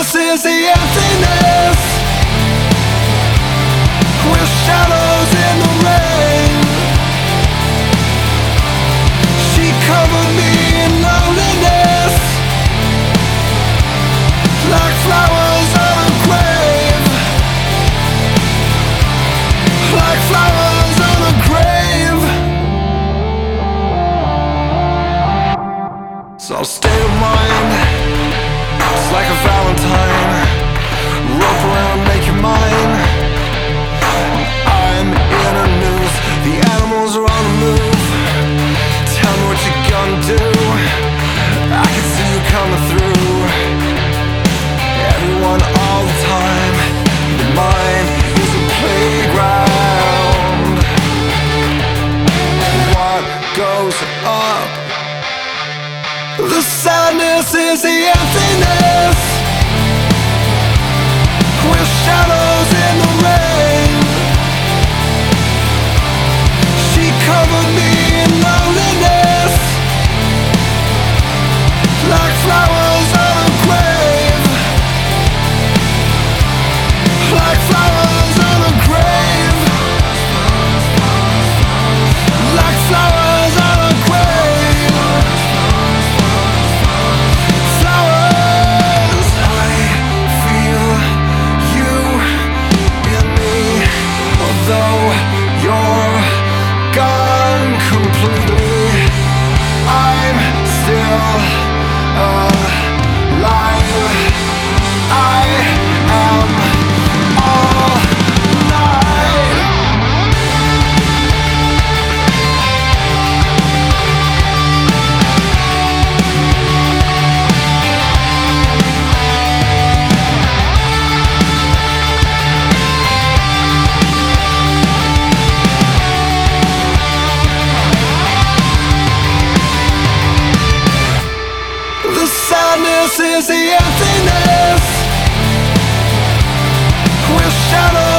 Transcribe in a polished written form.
sadness is the emptiness, with shadows in the rain. She covered me in loneliness, like flowers on a grave, like flowers on a grave. So state of mind, it's like a valentine, rope around, make you mine. I'm in a noose, the animals are on the move. Tell me what you gonna do, I can see you coming through. Everyone all the time, the mind is a playground. What goes up? The sadness is the emptiness, with shadows in the rain. She covered me in loneliness, like flowers on a grave, like flowers on a grave, like flowers on a grave. Flowers, I feel you in me, although you're gone completely. I'm still alive. I am all night. The sadness is the emptiness, with shadows